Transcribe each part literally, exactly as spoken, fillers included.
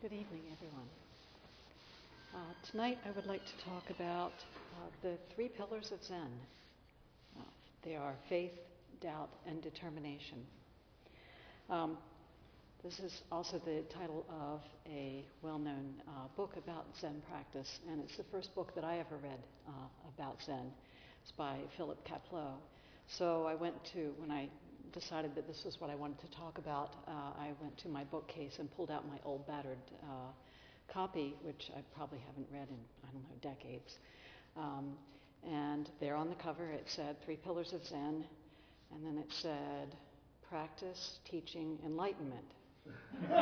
Good evening, everyone. Uh, tonight I would like to talk about uh, the three pillars of Zen. Uh, they are faith, doubt, and determination. Um, this is also the title of a well-known uh, book about Zen practice, and it's the first book that I ever read uh, about Zen. It's by Philip Kapleau. So I went to, when I decided that this was what I wanted to talk about, uh, I went to my bookcase and pulled out my old battered uh, copy, which I probably haven't read in, I don't know, decades. Um, and there on the cover it said, Three Pillars of Zen, and then it said, Practice, Teaching, Enlightenment. So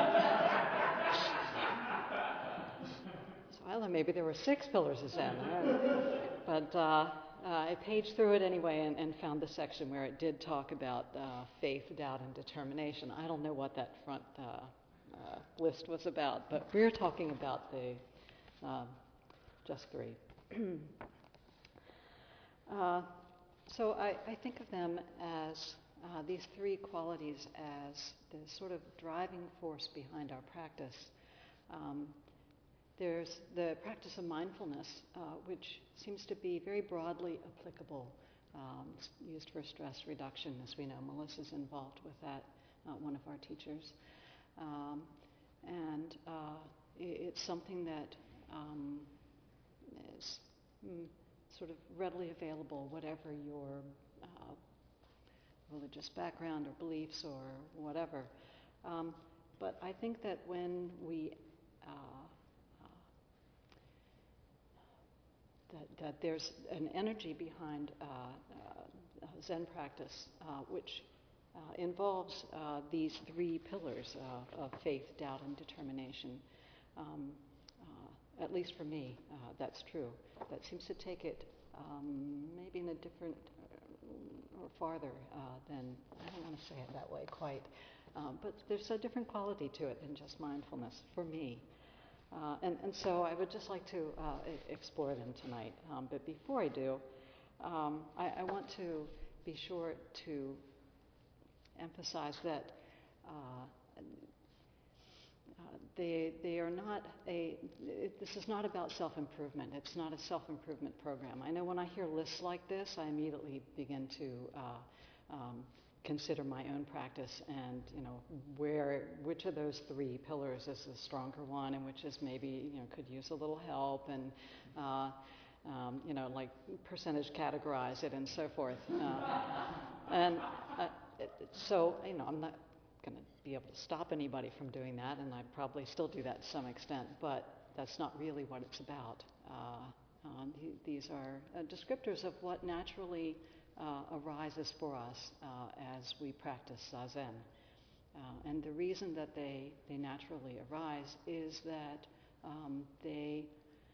I thought maybe there were six pillars of Zen. But uh, uh, I paged through it anyway and, and found the section where it did talk about uh, faith, doubt, and determination. I don't know what that front uh, uh, list was about, but we're talking about the um, just three. uh, so I, I think of them as uh, these three qualities as the sort of driving force behind our practice. Um, There's the practice of mindfulness, uh, which seems to be very broadly applicable, um, used for stress reduction, as we know. Melissa's involved with that, uh, one of our teachers. Um, and uh, it's something that um, is mm, sort of readily available, whatever your uh, religious background or beliefs or whatever. Um, but I think that when we uh, That, that there's an energy behind uh, uh, Zen practice uh, which uh, involves uh, these three pillars uh, of faith, doubt, and determination. Um, uh, at least for me, uh, that's true. That seems to take it um, maybe in a different uh, or farther uh, than, I don't want to say it that way quite, um, but there's a different quality to it than just mindfulness for me. Uh, and, and so I would just like to uh, explore them tonight. Um, but before I do, um, I, I want to be sure to emphasize that uh, uh, they, they are not a, it, this is not about self-improvement. It's not a self-improvement program. I know when I hear lists like this, I immediately begin to uh, um, consider my own practice and, you know, where, which of those three pillars is the stronger one and which is maybe, you know, could use a little help and, uh, um, you know, like percentage categorize it and so forth. Uh, and uh, it, so, you know, I'm not going to be able to stop anybody from doing that, and I probably still do that to some extent, but that's not really what it's about. Uh, um, th- these are uh, descriptors of what naturally Uh, arises for us uh, as we practice Zazen. Uh, and the reason that they, they naturally arise is that um, they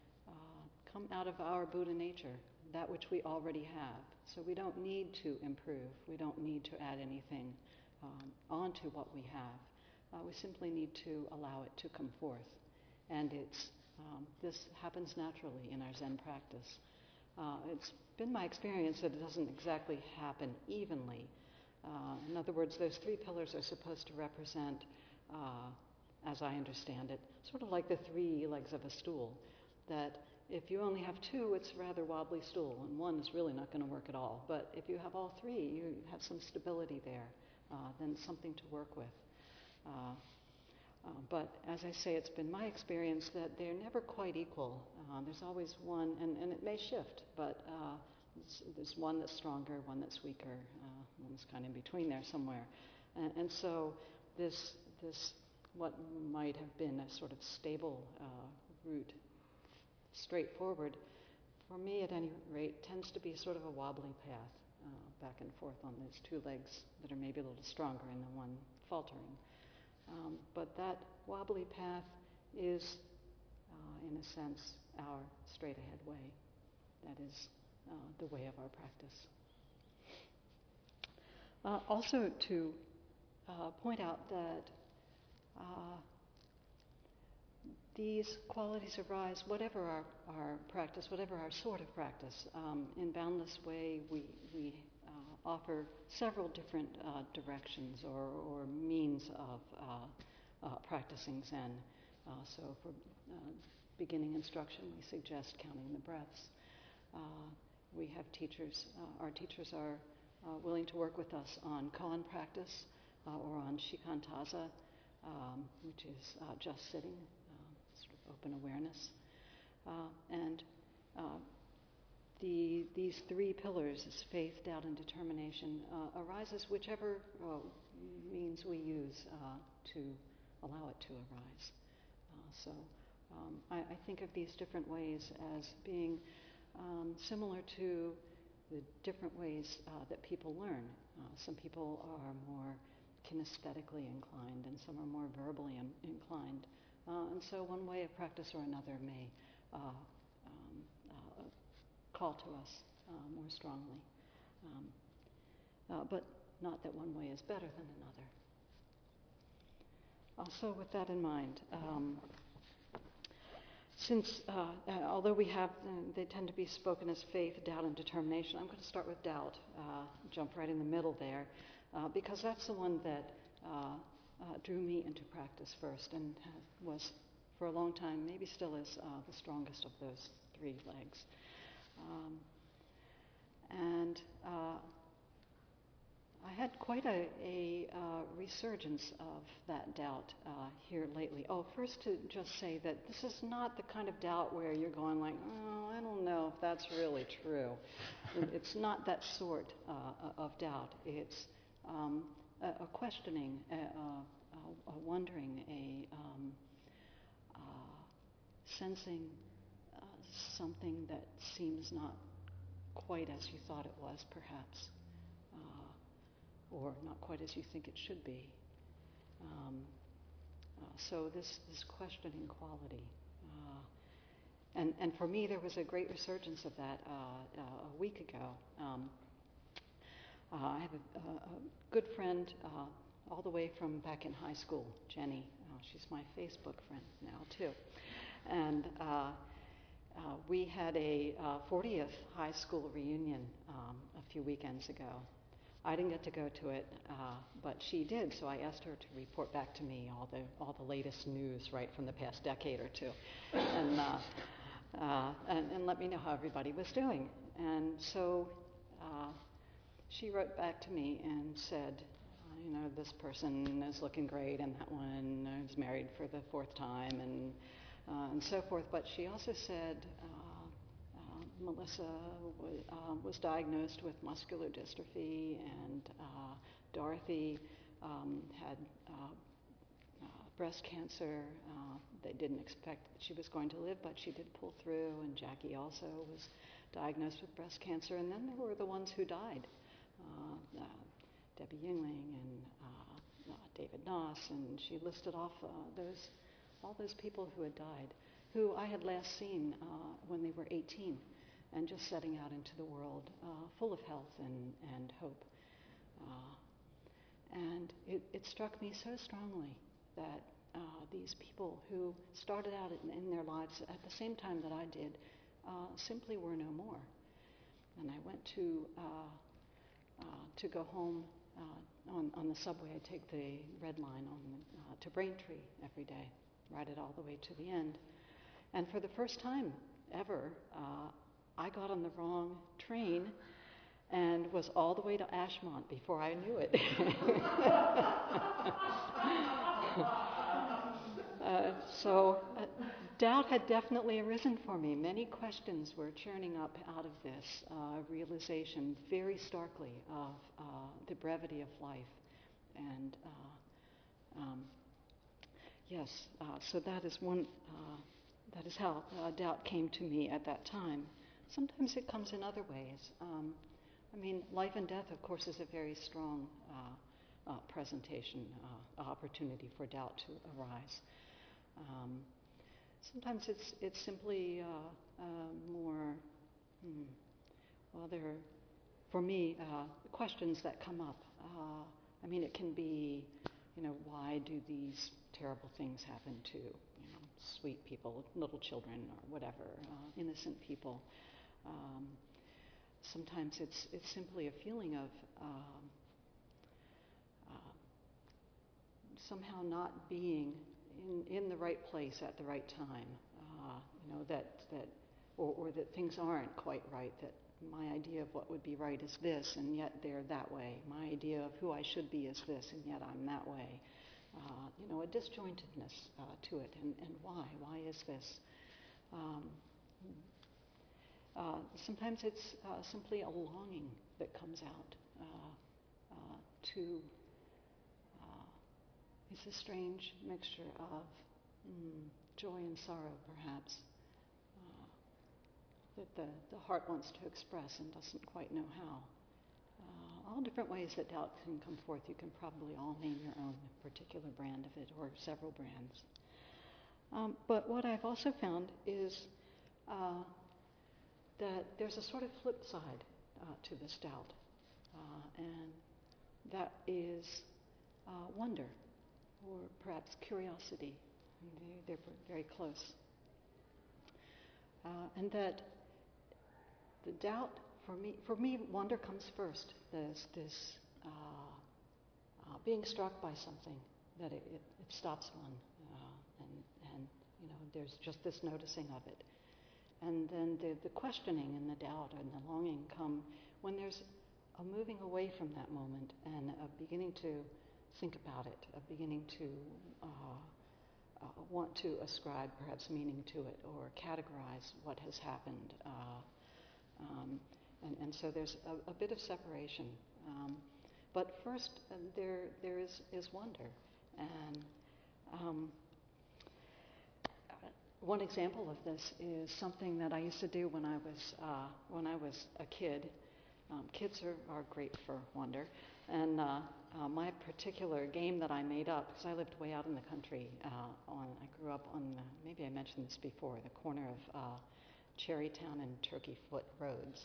uh, come out of our Buddha nature, that which we already have. So we don't need to improve. We don't need to add anything um, onto what we have. Uh, we simply need to allow it to come forth. And it's um, this happens naturally in our Zen practice. Uh, it's been my experience that it doesn't exactly happen evenly. Uh, in other words, those three pillars are supposed to represent, uh, as I understand it, sort of like the three legs of a stool, that if you only have two, it's a rather wobbly stool, and one is really not going to work at all. But if you have all three, you have some stability there, uh, then something to work with. Uh, Uh, but as I say, it's been my experience that they're never quite equal. Uh, there's always one, and, and it may shift, but uh, there's, there's one that's stronger, one that's weaker, uh, one that's kind of in between there somewhere. And, and so this, this, what might have been a sort of stable uh, route, straightforward, for me at any rate, tends to be sort of a wobbly path, uh, back and forth on those two legs that are maybe a little stronger and the one faltering. Um, but that wobbly path is, uh, in a sense, our straight-ahead way. That is uh, the way of our practice. Uh, also to uh, point out that uh, these qualities arise, whatever our, our practice, whatever our sort of practice. Um, in Boundless Way, we, we uh, offer several different uh, directions or, or means of uh, uh, practicing Zen. Uh, so for uh, beginning instruction, we suggest counting the breaths. Uh, we have teachers, uh, our teachers are uh, willing to work with us on koan practice uh, or on shikantaza, um, which is uh, just sitting, uh, sort of open awareness. Uh, and uh, the, these three pillars, is faith, doubt, and determination, uh, arises whichever uh, means we use uh, to allow it to arise. Uh, so um, I, I think of these different ways as being um, similar to the different ways uh, that people learn. Uh, some people are more kinesthetically inclined and some are more verbally in- inclined. Uh, and so one way of practice or another may uh, um, uh, call to us uh, more strongly. Um, uh, but not that one way is better than another. Also, with that in mind, um, since, uh, uh, although we have, uh, they tend to be spoken as faith, doubt, and determination, I'm going to start with doubt, uh, jump right in the middle there, uh, because that's the one that uh, uh, drew me into practice first and has, was, for a long time, maybe still is, uh, the strongest of those three legs. Um, and uh, I had quite a, a uh, resurgence of that doubt uh, here lately. Oh, first to just say that this is not the kind of doubt where you're going like, oh, I don't know if that's really true. It's not that sort uh, of doubt. It's um, a, a questioning, a, a, a wondering, a um, uh, sensing uh, something that seems not quite as you thought it was, perhaps. Or not quite as you think it should be. Um, uh, so this, this questioning quality. Uh, and, and for me, there was a great resurgence of that uh, uh, a week ago. Um, uh, I have a, a, a good friend uh, all the way from back in high school, Jenny. Uh, she's my Facebook friend now, too. And uh, uh, we had a uh, fortieth high school reunion um, a few weekends ago. I didn't get to go to it, uh, but she did, so I asked her to report back to me all the all the latest news, right, from the past decade or two, and, uh, uh, and, and let me know how everybody was doing. And so uh, she wrote back to me and said, uh, you know, this person is looking great, and that one is married for the fourth time, and uh, and so forth. But she also said, Uh, Melissa w- uh, was diagnosed with muscular dystrophy, and uh, Dorothy um, had uh, uh, breast cancer. Uh, they didn't expect that she was going to live, but she did pull through, and Jackie also was diagnosed with breast cancer. And then there were the ones who died, uh, uh, Debbie Yingling and uh, uh, David Noss, and she listed off uh, those all those people who had died, who I had last seen uh, when they were eighteen. And just setting out into the world uh, full of health and, and hope. Uh, and it, it struck me so strongly that uh, these people who started out in, in their lives at the same time that I did uh, simply were no more. And I went to uh, uh, to go home uh, on, on the subway. I take the red line on uh, to Braintree every day, ride it all the way to the end. And for the first time ever, uh, I got on the wrong train and was all the way to Ashmont before I knew it. uh, so uh, doubt had definitely arisen for me. Many questions were churning up out of this uh, realization very starkly of uh, the brevity of life. And uh, um, yes, uh, so that is one, uh, that is how uh, doubt came to me at that time. Sometimes it comes in other ways. Um, I mean, life and death, of course, is a very strong uh, uh, presentation, uh, opportunity for doubt to arise. Um, sometimes it's it's simply uh, uh, more, hmm, well, there are, for me, uh, questions that come up. Uh, I mean, it can be, you know, why do these terrible things happen to, you know, sweet people, little children, or whatever, uh, innocent people? Um, sometimes it's it's simply a feeling of um, uh, somehow not being in, in the right place at the right time, uh, you know, that, that or, or that things aren't quite right, that my idea of what would be right is this, and yet they're that way. My idea of who I should be is this, and yet I'm that way. Uh, you know, a disjointedness uh, to it, and, and why? Why is this? Um, uh, sometimes it's uh, simply a longing that comes out uh, uh, to, uh, it's a strange mixture of mm, joy and sorrow, perhaps, uh, that the, the heart wants to express and doesn't quite know how. Uh, all different ways that doubt can come forth. You can probably all name your own particular brand of it, or several brands. Um, but what I've also found is uh, that there's a sort of flip side uh, to this doubt, uh, and that is uh, wonder, or perhaps curiosity. They're, they're very close. Uh, and that the doubt, for me, for me, wonder comes first. There's this uh, uh, being struck by something, that it, it, it stops one, uh, and, and you know, there's just this noticing of it. And then the, the questioning and the doubt and the longing come when there's a moving away from that moment and a beginning to think about it, a beginning to uh, uh, want to ascribe perhaps meaning to it or categorize what has happened. Uh, um, and, and so there's a, a bit of separation. Um, but first, uh, there there is, is wonder. And um, one example of this is something that I used to do when I was uh, when I was a kid. Um, kids are, are great for wonder. And uh, uh, my particular game that I made up, because I lived way out in the country, uh, on I grew up on, the, maybe I mentioned this before, the corner of uh, Cherrytown and Turkey Foot roads.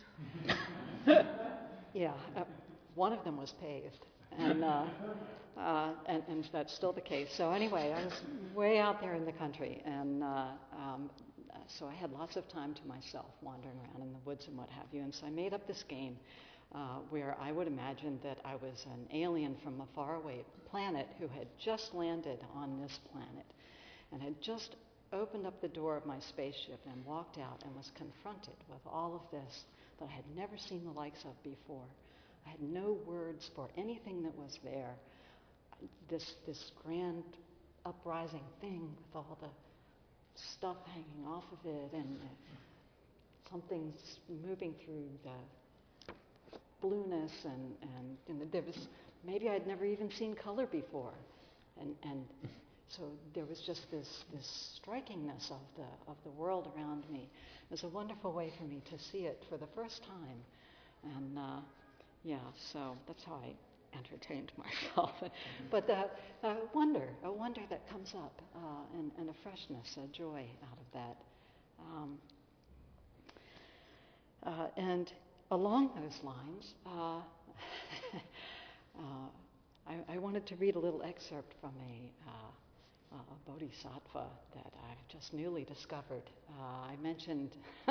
yeah, uh, one of them was paved. And, uh, uh, and and that's still the case. So anyway, I was way out there in the country, and uh, um, so I had lots of time to myself, wandering around in the woods and what have you. And so I made up this game uh, where I would imagine that I was an alien from a faraway planet who had just landed on this planet, and had just opened up the door of my spaceship and walked out and was confronted with all of this that I had never seen the likes of before. I had no words for anything that was there. This this grand uprising thing with all the stuff hanging off of it, and uh, something's moving through the blueness, and, and, and there was, maybe I'd never even seen color before. And and so there was just this this strikingness of the of the world around me. It was a wonderful way for me to see it for the first time. And uh, Yeah, so that's how I entertained myself. But the uh, wonder, a wonder that comes up, uh, and, and a freshness, a joy out of that. Um, uh, and along those lines, uh, uh, I, I wanted to read a little excerpt from a, uh, a bodhisattva that I've just newly discovered. Uh, I mentioned,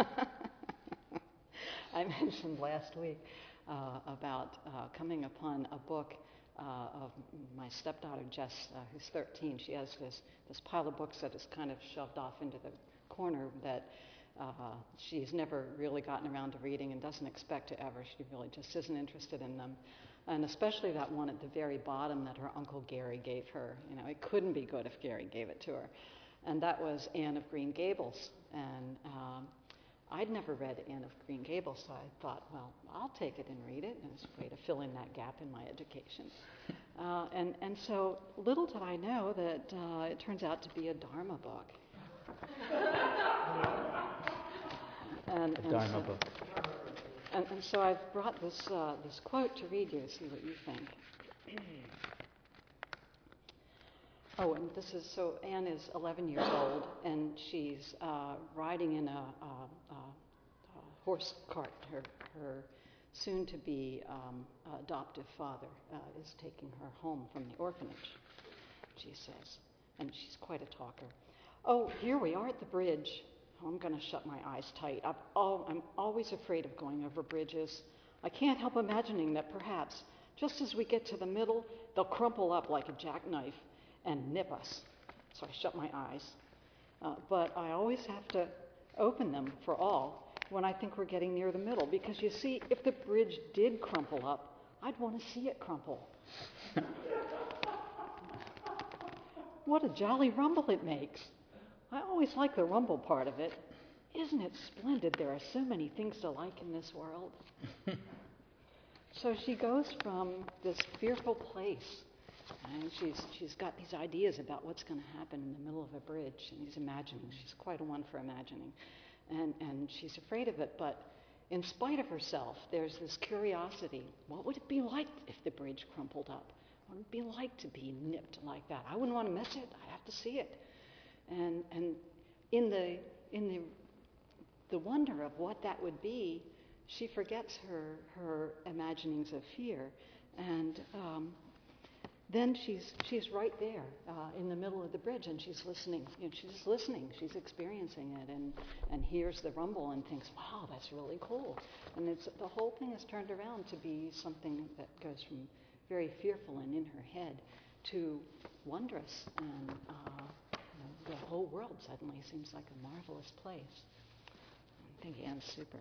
I mentioned last week Uh, about uh, coming upon a book uh, of my stepdaughter Jess, uh, who's thirteen. She has this this pile of books that is kind of shoved off into the corner that uh, she's never really gotten around to reading and doesn't expect to ever. She really just isn't interested in them. And especially that one at the very bottom that her Uncle Gary gave her. You know, it couldn't be good if Gary gave it to her. And that was Anne of Green Gables. And um, I'd never read Anne of Green Gables, so I thought, well, I'll take it and read it, and it's a way to fill in that gap in my education. Uh, and, and so little did I know that uh, it turns out to be a Dharma book. and, a and Dharma so, book. And, and so I've brought this, uh, this quote to read you, see what you think. Oh, and this is, so Anne is eleven years old, and she's uh, riding in a, a, a, a horse cart. Her, her soon-to-be um, adoptive father uh, is taking her home from the orphanage, she says, and she's quite a talker. Oh, here we are at the bridge. Oh, I'm going to shut my eyes tight. I've, oh, I'm always afraid of going over bridges. I can't help imagining that perhaps, just as we get to the middle, they'll crumple up like a jackknife and nip us. so I shut my eyes. Uh, but I always have to open them for all when I think we're getting near the middle, because you see, if the bridge did crumple up, I'd want to see it crumple. What a jolly rumble it makes. I always like the rumble part of it. Isn't it splendid? There are so many things to like in this world. So she goes from this fearful place, and she's she's got these ideas about what's going to happen in the middle of a bridge, and she's imagining. She's quite a one for imagining. And, and she's afraid of it, but in spite of herself, there's this curiosity. What would it be like if the bridge crumpled up? What would it be like to be nipped like that? I wouldn't want to miss it. I'd have to see it. And and in the in the the wonder of what that would be, she forgets her her imaginings of fear, and um, then she's she's right there uh, in the middle of the bridge, and she's listening. You know, she's listening. She's experiencing it, and and hears the rumble and thinks, "Wow, that's really cool." And it's the whole thing is turned around to be something that goes from very fearful and in her head to wondrous, and uh, you know, the whole world suddenly seems like a marvelous place. I think Anne's super.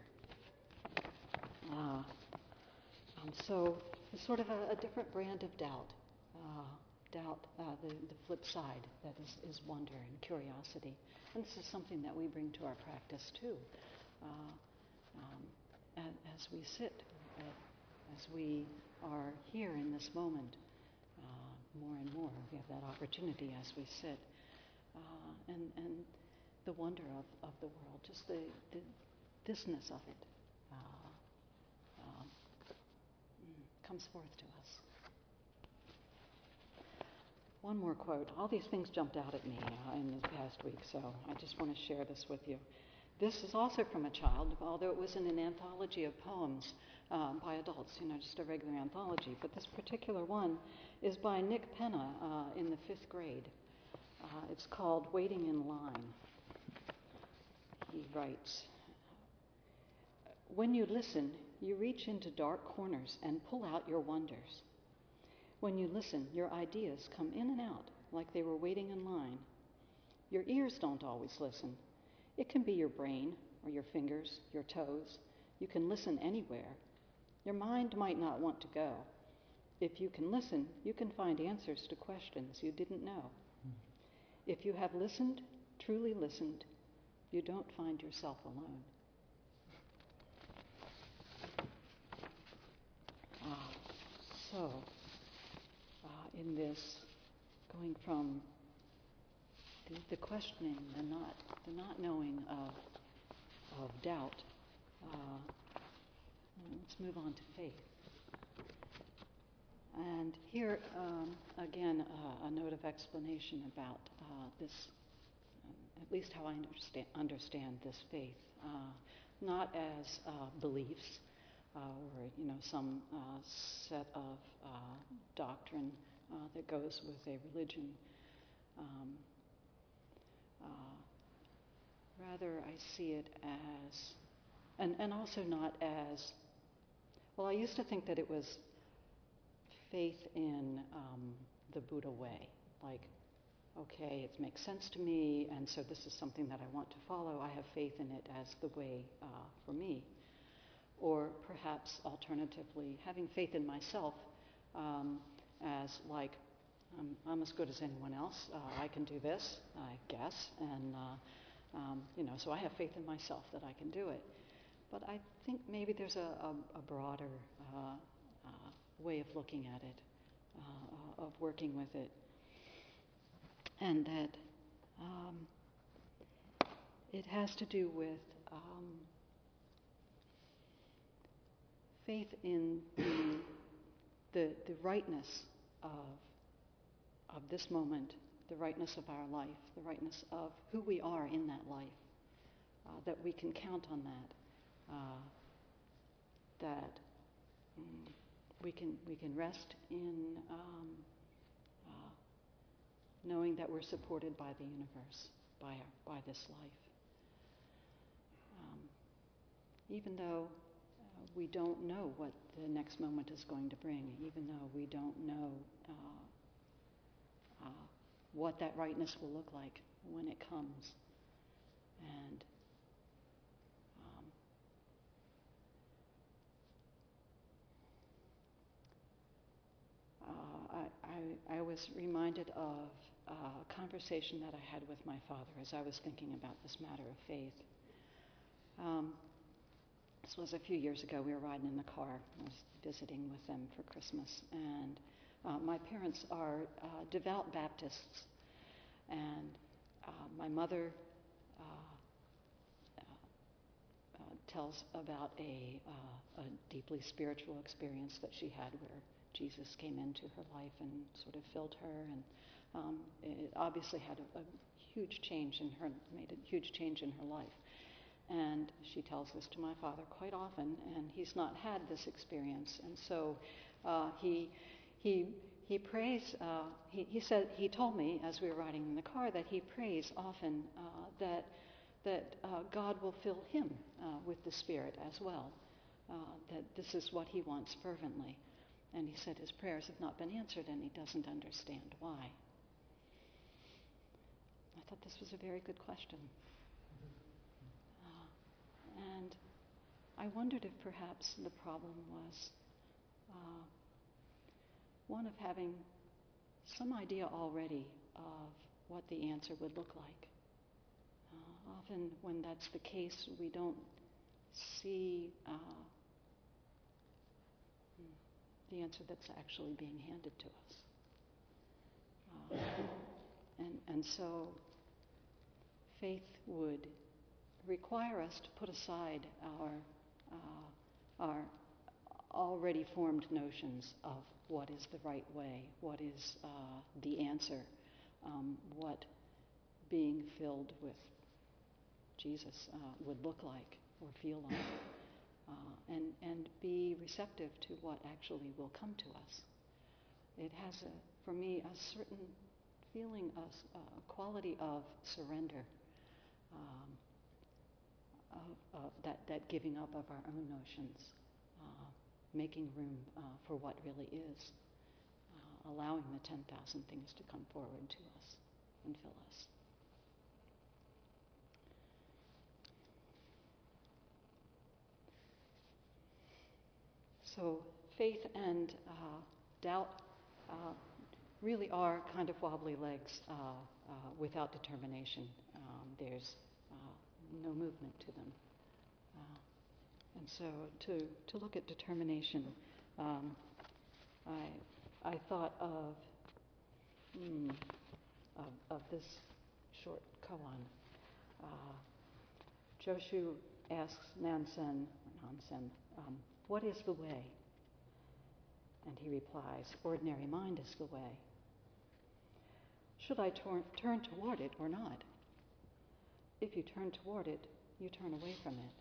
Uh, um, so it's sort of a, a different brand of doubt. Uh, doubt, uh, the, the flip side, that is, is wonder and curiosity. And this is something that we bring to our practice too. Uh, um, as, as we sit, uh, as we are here in this moment, uh, more and more, we have that opportunity as we sit. Uh, and, and the wonder of, of the world, just the, the thisness of it, uh, um, comes forth to us. One more quote. All these things jumped out at me uh, in the past week, so I just want to share this with you. This is also from a child, although it was in an anthology of poems uh, by adults, you know, just a regular anthology. But this particular one is by Nick Penna uh, in the fifth grade. Uh, it's called Waiting in Line. He writes, "When you listen, you reach into dark corners and pull out your wonders. When you listen, your ideas come in and out like they were waiting in line. Your ears don't always listen. It can be your brain or your fingers, your toes. You can listen anywhere. Your mind might not want to go. If you can listen, you can find answers to questions you didn't know. If you have listened, truly listened, you don't find yourself alone." Ah, so, uh, in this, going from the, the questioning, the not, the not knowing of, of doubt, uh, let's move on to faith. And here, um, again, uh, a note of explanation about uh, this, um, at least how I understand, understand this faith, uh, not as uh, beliefs uh, or, you know, some uh, set of uh, doctrine uh, that goes with a religion. Um, uh, rather, I see it as, and, and also not as, well, I used to think that it was faith in um, the Buddha way, like, okay, it makes sense to me, and so this is something that I want to follow. I have faith in it as the way uh, for me. Or perhaps alternatively, having faith in myself um, as like, um, I'm as good as anyone else. Uh, I can do this, I guess, and uh, um, you know, so I have faith in myself that I can do it. But I think maybe there's a, a, a broader uh, uh, way of looking at it, uh, of working with it, and that um, it has to do with um, faith in the, the, the rightness of, of this moment, the rightness of our life, the rightness of who we are in that life, uh, that we can count on that, uh, that mm, we can we can rest in um, uh, knowing that we're supported by the universe, by our, by this life. Um, even though uh, we don't know what the next moment is going to bring, even though we don't know uh, uh, what that rightness will look like when it comes. And um, uh, I, I, I was reminded of a conversation that I had with my father as I was thinking about this matter of faith. Um, this was a few years ago. We were riding in the car. I was visiting with them for Christmas, and uh, my parents are uh, devout Baptists, and uh, my mother uh, uh, uh, tells about a, uh, a deeply spiritual experience that she had where Jesus came into her life and sort of filled her, and um, it obviously had a, a huge change in her, made a huge change in her life. And she tells this to my father quite often, and he's not had this experience. And so uh, he he he prays. Uh, he he said he told me as we were riding in the car that he prays often uh, that that uh, God will fill him uh, with the Spirit as well. Uh, that this is what he wants fervently. And he said his prayers have not been answered, and he doesn't understand why. I thought this was a very good question. And I wondered if perhaps the problem was uh, one of having some idea already of what the answer would look like. Uh, often when that's the case, we don't see uh, the answer that's actually being handed to us. Uh, and, and so faith would require us to put aside our uh, our already formed notions of what is the right way, what is uh, the answer, um, what being filled with Jesus uh, would look like or feel like, uh, and and be receptive to what actually will come to us. It has, a, for me, a certain feeling of a uh, quality of surrender. Um, Of, of that, that giving up of our own notions, uh, making room uh, for what really is, uh, allowing the ten thousand things to come forward to us and fill us. So faith and uh, doubt uh, really are kind of wobbly legs uh, uh, without determination. Um, there's uh, no movement to them. Uh, And so to, to look at determination, um, I, I thought of, mm, of, of this short koan. Uh, Joshu asks Nansen, Nansen um, what is the way? And he replies, ordinary mind is the way. Should I tor- turn toward it or not? If you turn toward it, you turn away from it.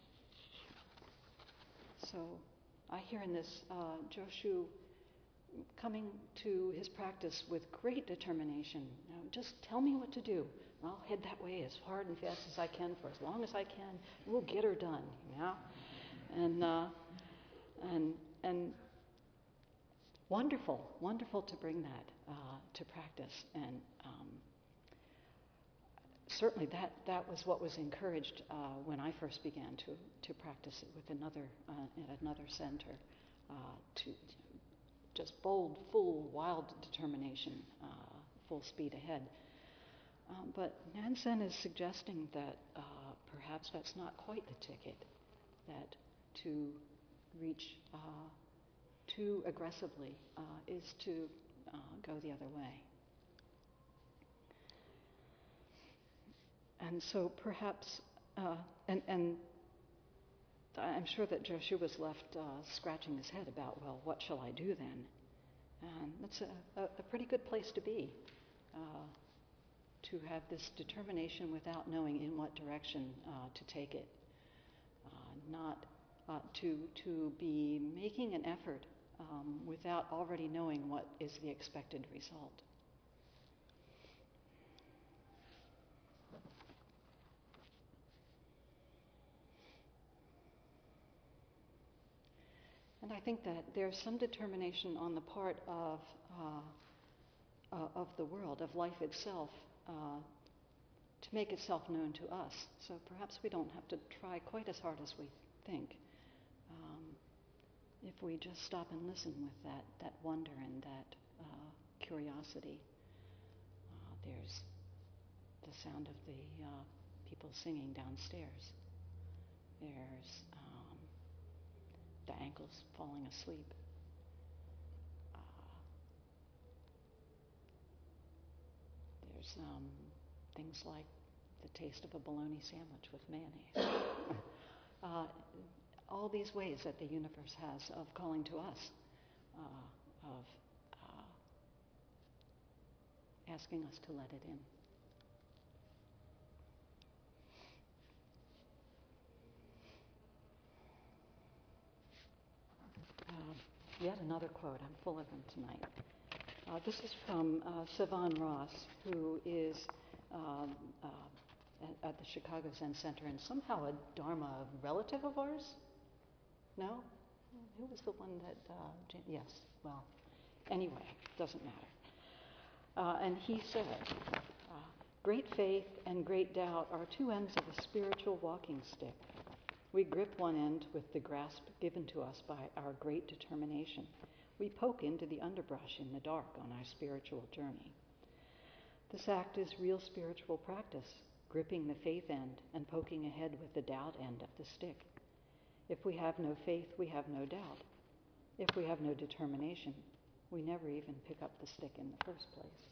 So I hear in this uh, Joshu coming to his practice with great determination. You know, just tell me what to do. I'll head that way as hard and fast as I can for as long as I can. We'll get her done, you know? And, uh, and, and wonderful, wonderful to bring that uh, to practice. And um, certainly that, that was what was encouraged uh, when I first began to, to practice it with another, uh, at another center, uh, to just bold, full, wild determination, uh, full speed ahead. Um, but Nansen is suggesting that uh, perhaps that's not quite the ticket, that to reach uh, too aggressively uh, is to uh, go the other way. And so perhaps, uh, and, and I'm sure that Joshu was left uh, scratching his head about, well, what shall I do then? And that's a, a, a pretty good place to be, uh, to have this determination without knowing in what direction uh, to take it, uh, not uh, to, to be making an effort um, without already knowing what is the expected result. And I think that there's some determination on the part of uh, uh, of the world, of life itself, uh, to make itself known to us. So perhaps we don't have to try quite as hard as we think. Um, if we just stop and listen with that, that wonder and that uh, curiosity. Uh, there's the sound of the uh, people singing downstairs. There's um, the ankles falling asleep. Uh, there's um, things like the taste of a bologna sandwich with mayonnaise. uh, all these ways that the universe has of calling to us, uh, of uh, asking us to let it in. Uh, yet another quote. I'm full of them tonight. Uh, this is from uh, Sivan Ross, who is um, uh, at, at the Chicago Zen Center and somehow a Dharma relative of ours. No? Who was the one that, uh, Jan- yes, well, anyway, doesn't matter. Uh, and he said, uh, great faith and great doubt are two ends of a spiritual walking stick. We grip one end with the grasp given to us by our great determination. We poke into the underbrush in the dark on our spiritual journey. This act is real spiritual practice, gripping the faith end and poking ahead with the doubt end of the stick. If we have no faith, we have no doubt. If we have no determination, we never even pick up the stick in the first place.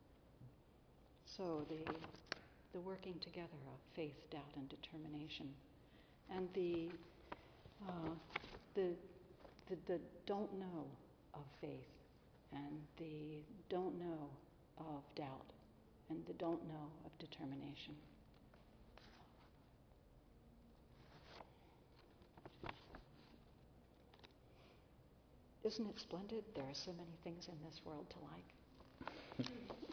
So the, the working together of faith, doubt, and determination, and the, uh, the, the, the don't know of faith, and the don't know of doubt, and the don't know of determination. Isn't it splendid? There are so many things in this world to like.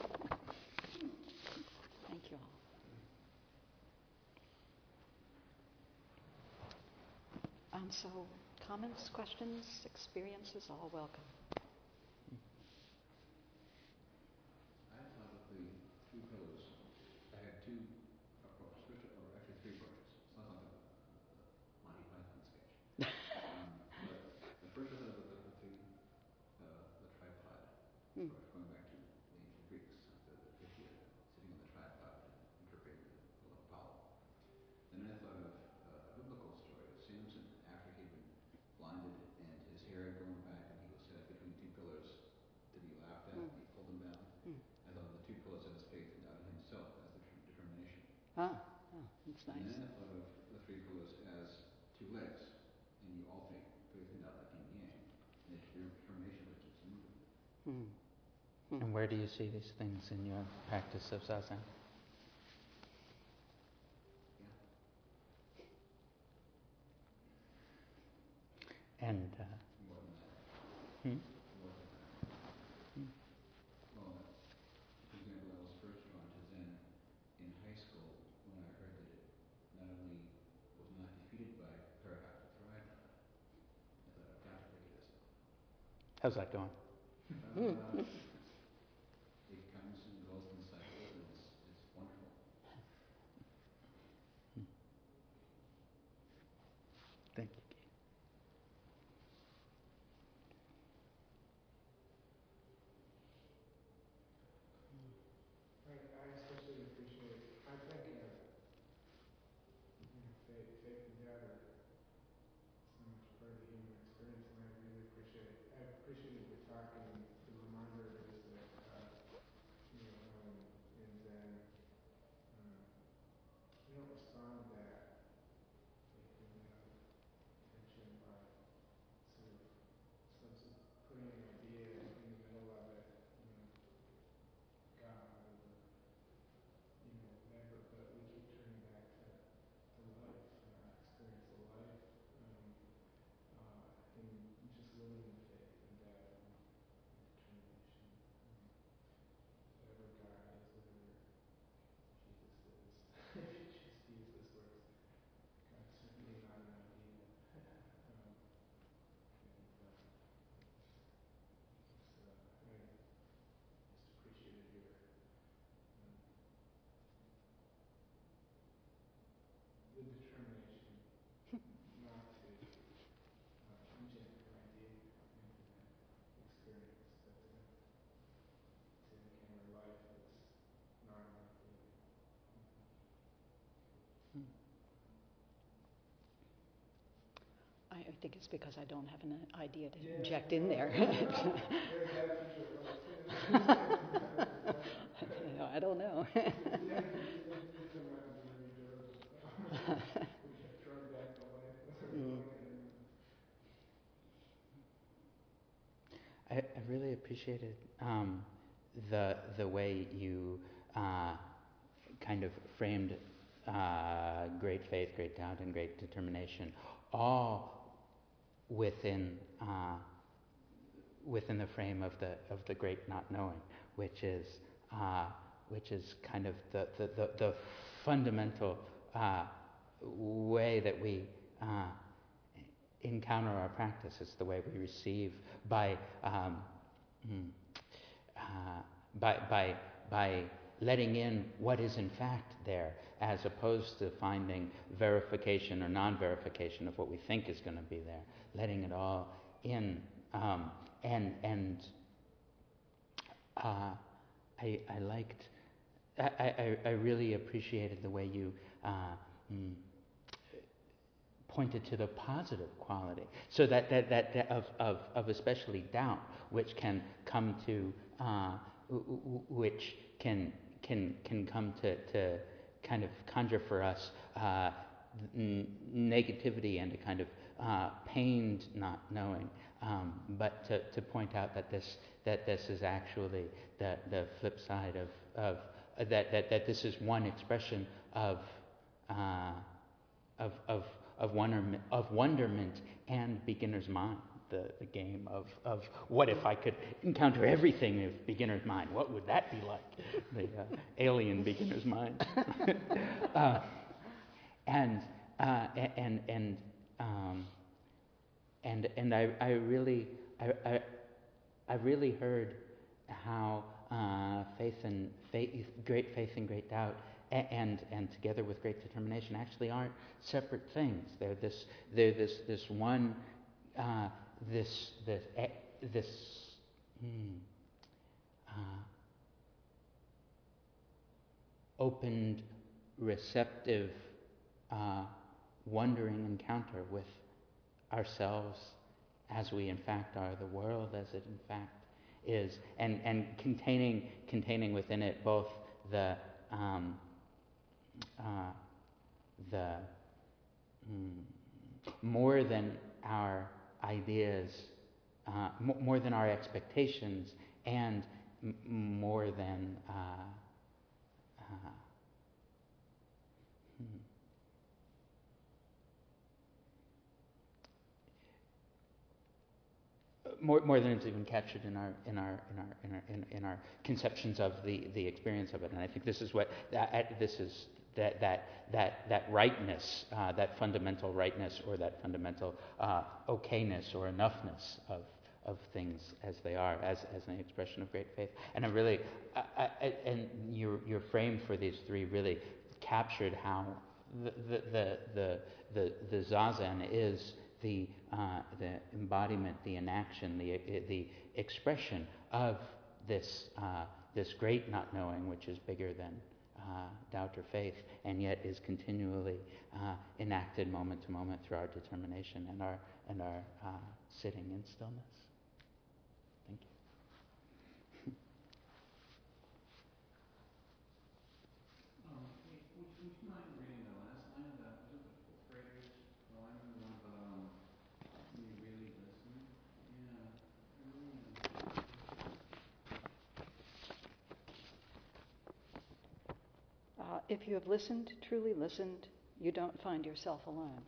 Thank you all. Um, so, comments, questions, experiences, all welcome. I thought of the three pillars. I had two approaches, first, or actually three approaches. Sounds like a, a Monty Python sketch. um, but the first I thought of the, the, the, uh, the tripod Mm. approach, going back to the ancient Greeks, the, the figure sitting on the tripod and interpreting the will of Apollo. Then I thought of uh, a biblical story of Samson after he'd been blinded and his hair had grown back and he was set between two pillars to be laughed at, Mm. and he pulled them down. Mm. I thought of the two pillars of his faith and doubt in himself as the tr- determination. Ah, oh, that's And nice. then I thought of the three pillars as two legs, and you alternate faith and doubt like yin and yang, and the determination that keeps you moving. Mm. Mm. And where do you see these things in your practice of satsang? Yeah. And uh, More than that. hmm? More than that. Hmm. Well, for example, I was first drawn to Zen in high school when I heard that it not only was not defeated by paradox but thrived on it. I thought, I've got to take it as well. How's that going? Uh, it comes and goes in cycles, and it's, it's wonderful. Thank you. I, I especially appreciate, I think, uh, you know, faith, faith and doubt are so much part of the human experience, and I really appreciate, I appreciated the talk and the reminder is that, uh, you know, um, in Zen, uh, you don't respond to that faith and doubt tension by sort of subs- putting an idea in the middle of it, you know, God or, you know, whatever, but we keep turning back to, to life, uh, experience of life, um, uh, and just living in faith and doubt, and, think it's because I don't have an idea to Yeah, inject no, in there. yeah, that's for sure. Like, yeah, You know, I don't know. yeah, you, you, you come out and do any drugs. We get drug back to life. Mm. I, I really appreciated um, the the way you uh, kind of framed uh, great faith, great doubt, and great determination, all within uh, within the frame of the of the great not knowing, which is uh, which is kind of the the the, the fundamental uh, way that we uh, encounter our practice. It's the way we receive by um, mm, uh, by by by letting in what is in fact there, as opposed to finding verification or non-verification of what we think is going to be there. Letting it all in, um, and and uh, I I liked. I, I, I really appreciated the way you uh, mm, pointed to the positive quality, so that that, that, that of, of, of especially doubt, which can come to uh, which can can can come to, to kind of conjure for us uh, n- negativity and a kind of uh, pained not knowing, um, but to, to point out that this that this is actually the the flip side of of uh, that, that that this is one expression of uh, of of of wonderment, of wonderment and beginner's mind, the, the game of, of what if I could encounter everything of beginner's mind? What would that be like? The uh, alien beginner's mind. uh, and uh, and and um, and and I, I really I, I I really heard how uh, faith and faith, great faith and great doubt, and and together with great determination, actually aren't separate things. They're this they're this this one uh, this this eh, this hmm, uh, opened, receptive, uh, wondering encounter with ourselves as we in fact are, the world as it in fact is, and and containing containing within it both the um, uh, the mm, more than our ideas, uh, m- more than our expectations, and m- more than uh, uh, hmm. more more than it's even captured in our in our in our in our in, in our conceptions of the the experience of it. And I think this is what that this is that that that that rightness, uh, that fundamental rightness, or that fundamental uh, okayness or enoughness of of things as they are, as as an expression of great faith. And I really, I, I, and your your frame for these three really captured how the the the the the, the zazen is the uh, the embodiment, the enaction, the the expression of this uh, this great not knowing, which is bigger than uh, doubt or faith, and yet is continually uh, enacted moment to moment through our determination and our and our uh, sitting in stillness. Thank you. Um, hey, would, would you mind reading the last line of that? Was it the fourth graders? Well, I remember the one about um, when you really listen. Yeah, I really. Um, Uh, if you have listened, truly listened, you don't find yourself alone.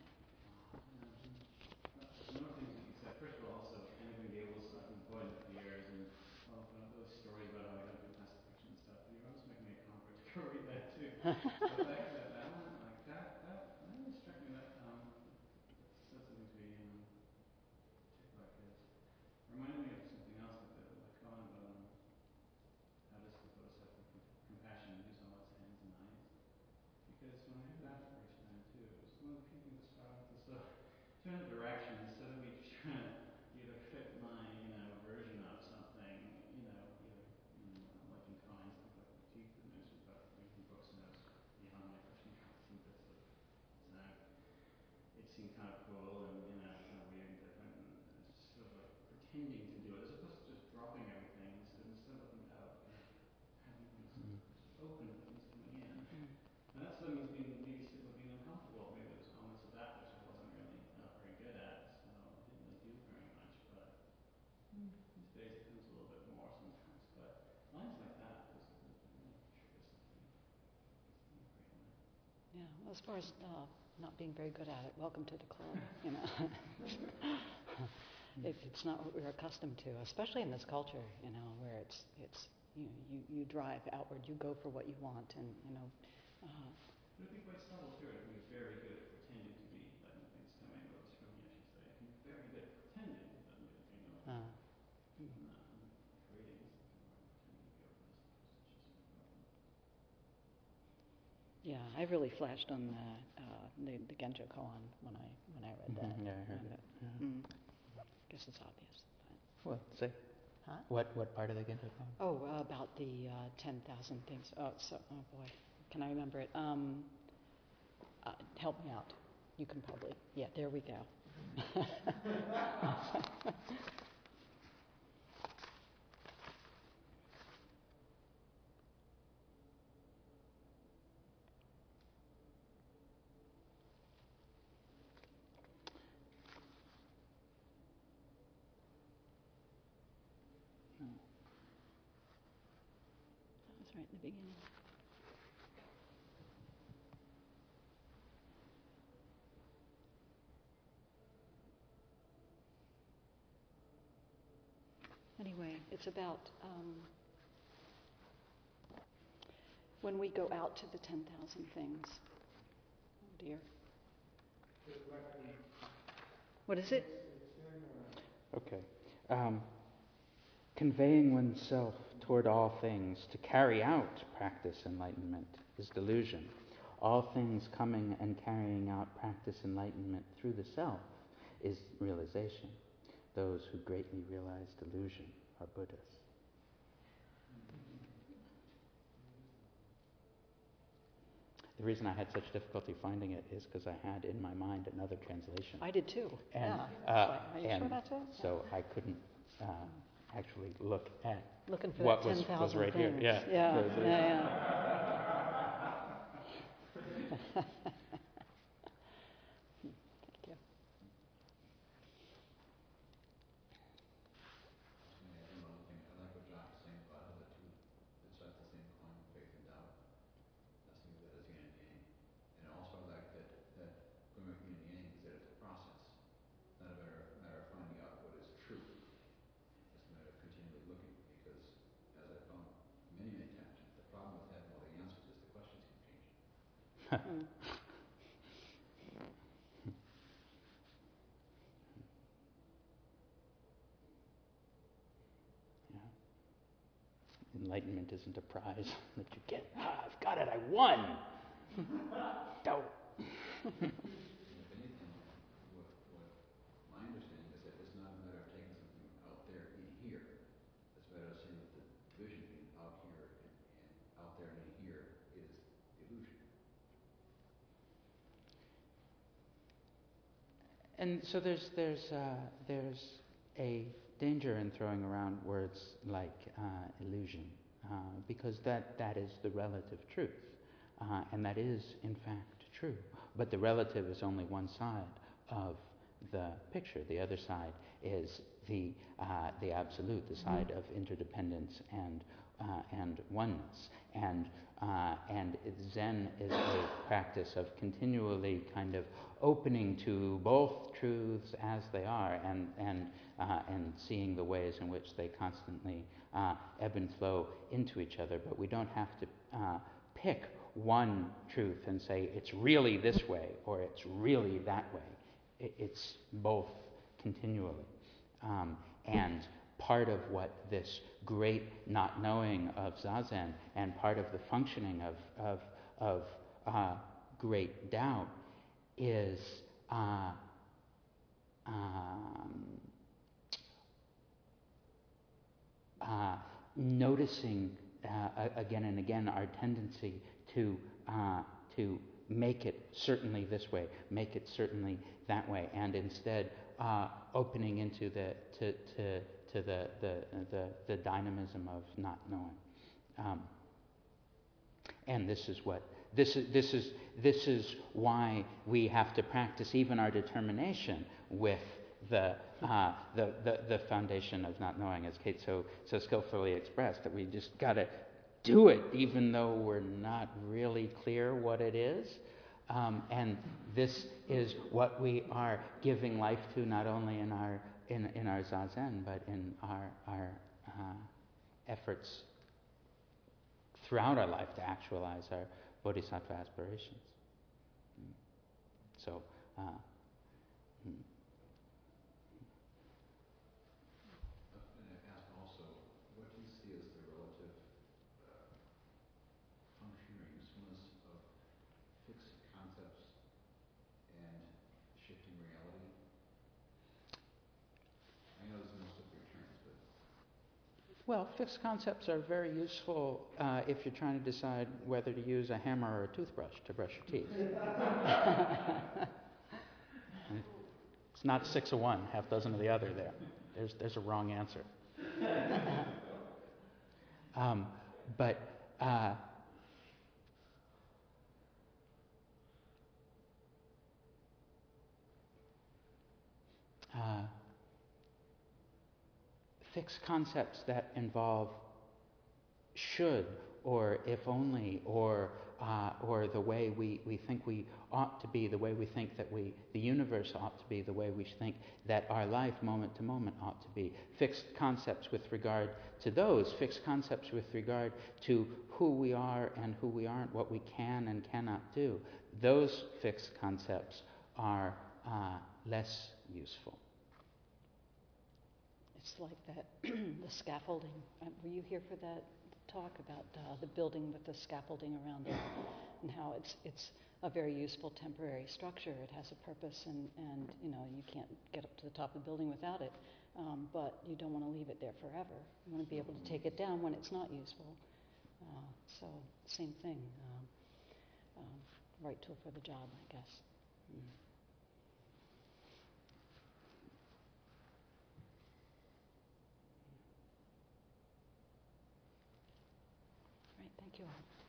Uh, one of the things that you said, first of all, also, Annigan Gables, I've been quite into for years, and well, I've got those stories about how I got into past fiction and stuff, but you're almost making me a convert to go read that too. But that, that, that one, like, that, that, that really struck me, that, um, that said something to me, um, particular, because it reminded me of something else that the Lacan about, um, how does the Bodhisattva com- compassion use all its hands and eyes? Because when I heard that the first time too, it was one of the few things that started to sort of turn a direction instead of me trying to either fit my, you know, version of something, you know, either, you know, like in Klein, stuff like motif that mentioned about reading books and that was beyond my personal Yeah, as far as uh, not being very good at it, welcome to the club, you know. it, it's not what we're accustomed to, especially in this culture, you know, where it's, it's you, know, you, you drive outward, you go for what you want, and, you know. Uh, But I think quite subtle too. I can be very good at pretending to be that nothing's coming, or less from me, I should say. I can be very good at pretending that nothing, you know, uh, I'm not I'm creating something where I'm pretending to be open as opposed to choosing to be open. yeah, I really flashed on the, uh, the, the Genjo koan when I, when I read that. Mhm, yeah, I heard And, it. Yeah. Mm, guess it's obvious. But. Well, say. Huh? What what part of the Genjo koan? Oh, uh, about the uh, ten thousand things. Oh, so, oh boy, can I remember it? Um, uh, help me out. You can probably. Yeah, there we go. That was right in the beginning. Anyway, it's about um, when we go out to the ten thousand things. Oh dear. What is it? Okay. Um, conveying oneself toward all things to carry out practice enlightenment is delusion. All things coming and carrying out practice enlightenment through the self is realization. Those who greatly realize delusion are Buddhas. The reason I had such difficulty finding it is because I had in my mind another translation. I did too. And, yeah. uh, Like, are you and sure that's it? so I couldn't uh, actually look at Looking for what that was, ten was thousand right things. here. Yeah. Yeah. So- so- yeah, yeah. Thank you. I was going to add one other thing. I like what Josh is saying about how the two, it's just the same coin, faith and doubt. I was thinking of that as yin and yang. And I also like that, that going with yin and yang is that it's a process. It's not a matter of, matter of finding out what is true. It's a matter of continually looking, because as I found many, many times, the problem with having all the answers is the questions keep changing. Mm. Yeah. Enlightenment isn't a prize that you get. Ah, I've got it, I won! Don't. And if anything, what, what my understanding is that it's not a matter of taking something out there in here. It's a matter of saying that the division between out here and, and out there and in here is illusion. And so there's there's uh, there's a danger in throwing around words like uh, illusion, uh, because that, that is the relative truth, uh, and that is in fact true. But the relative is only one side of the picture. The other side is the uh, the absolute, the side of interdependence and uh, and oneness. And uh, and Zen is a practice of continually kind of opening to both truths as they are, and and uh, and seeing the ways in which they constantly uh, ebb and flow into each other. But we don't have to uh, pick one truth and say it's really this way or it's really that way. It, it's both continually, um, and part of what this great not knowing of Zazen and part of the functioning of of of uh, great doubt is uh, um, uh, noticing uh, again and again our tendency to uh, to make it certainly this way, make it certainly that way, and instead uh, opening into the to to to the the the, the dynamism of not knowing. Um, and this is what this is this is this is why we have to practice even our determination with the uh, the, the the foundation of not knowing, as Kate so so skillfully expressed, that we just got to do it even though we're not really clear what it is. Um, and this is what we are giving life to, not only in our in, in our zazen, but in our our uh, efforts throughout our life to actualize our bodhisattva aspirations. Mm. So. Uh, mm. And I ask also, what do you see as the relative uh, function or usefulness of fixed concepts and shifting reality? I know there's no slippery terms, but Well, fixed concepts are very useful uh, if you're trying to decide whether to use a hammer or a toothbrush to brush your teeth. It's not six of one, half dozen of the other there. There's, there's a wrong answer. um, but uh, uh, fixed concepts that involve should, or if only, or uh, or the way we, we think we ought to be, the way we think that we the universe ought to be, the way we think that our life moment to moment ought to be. Fixed concepts with regard to those, fixed concepts with regard to who we are and who we aren't, what we can and cannot do. Those fixed concepts are uh, less useful. It's like that, the scaffolding. Uh, Were you here for that talk about uh, the building with the scaffolding around it and how it's it's a very useful temporary structure. It has a purpose, and, and you know you can't get up to the top of the building without it. Um, but you don't want to leave it there forever. You want to be able to take it down when it's not useful. Uh, so same thing. Um, um, right tool for the job, I guess. Mm. Right, thank you all.